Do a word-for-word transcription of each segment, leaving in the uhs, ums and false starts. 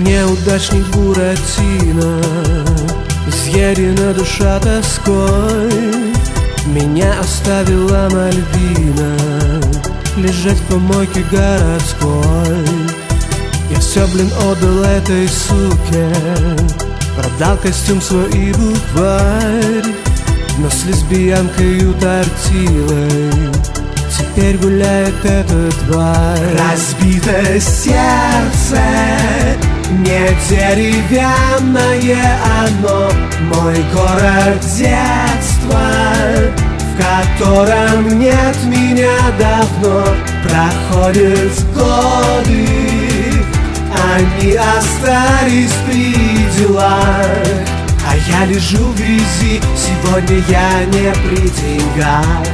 неудачник Буратино, изъедена душа тоской. Меня оставила Мальвина лежать в помойке городской. Я все, блин, отдал этой суке, продал костюм свой и букварь, но с лесбиянкой Тортилой теперь гуляет эта тварь. Разбитое сердце, не деревянное оно, мой город детства, в котором нет меня давно. Проходят годы, они остались при делах, а я лежу в грязи, сегодня я не при деньгах.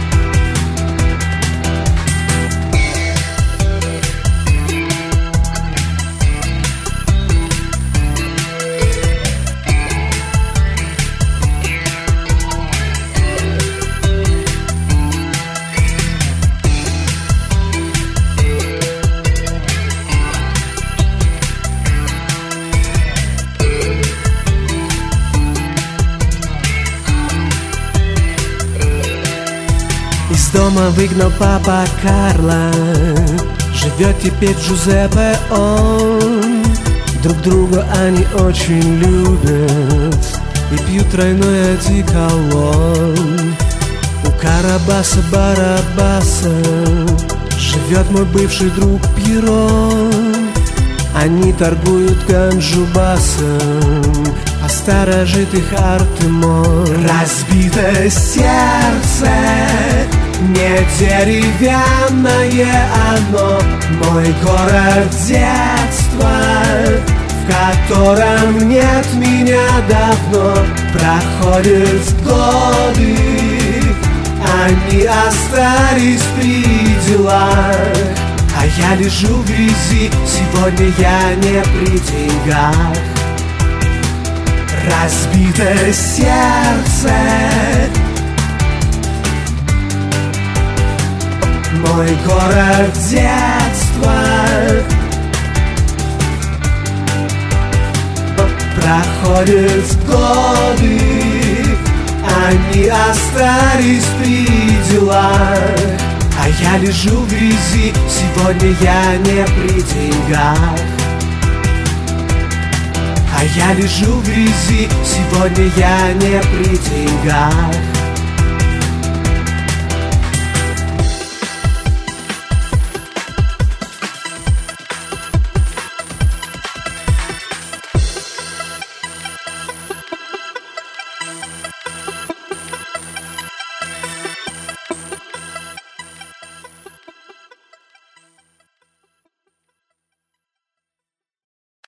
Из дома выгнал папа Карло, живет теперь Джузеппе он. Друг друга они очень любят и пьют тройной одеколон. У Карабаса Барабаса живет мой бывший друг Пьеро. Они торгуют ганджубасом, а старожитых Артемон. Разбитое сердце, не деревянное оно, мой город детства, в котором нет меня давно. Проходят годы, они остались при делах, а я лежу в грязи, сегодня я не при деньгах. Разбитое сердце, мой город детства, проходят годы, они остались при делах, а я лежу в грязи, сегодня я не при деньгах. А я лежу в грязи, сегодня я не при деньгах.